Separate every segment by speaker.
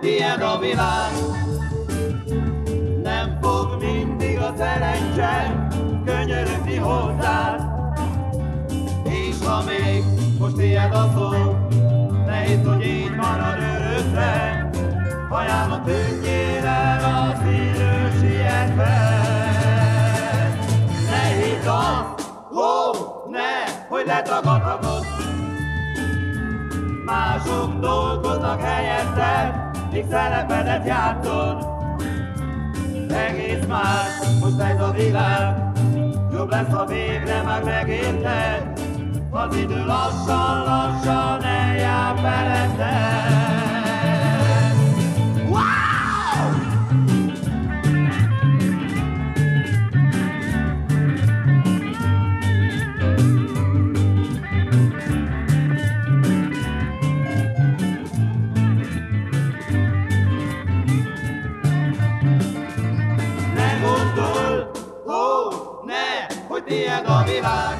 Speaker 1: tiéd a világ. Nem fog mindig a szerencse könyörögni hozzád, és ha még most tiéd a szó, ne hidd, hogy így marad örökre. Ajánlom, tűnjél el a színről sietve. Ne hidd azt, hogy letagadhatod. Mások dolgoznak helyetted, míg szerepedet játszod. Egész más most ez a világ, jobb lesz, ha végre már megérted. Az idő lassan eljár feletted. Tiéd a világ,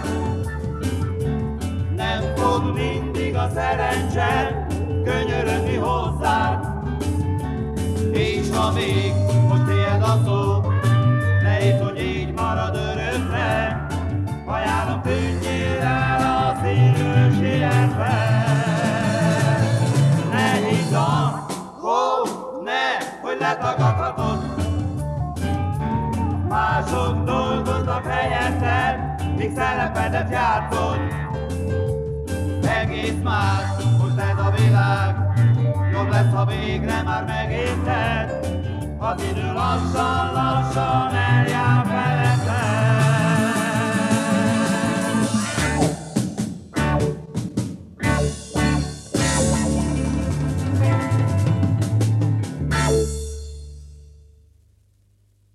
Speaker 1: nem fog mindig a szerencse könyörögni hozzád, és ha még most tiéd a szó, ne hidd, hogy így marad örökre. Ajánlom, tűnjél el a színről sietve. Ne hidd azt, hogy letagadhatod. Mások dolgoznak helyetted, míg szerepedet játszod. Egész más most ez a világ, jobb lesz, ha végre már megérted. Az idő lassan eljár feletted.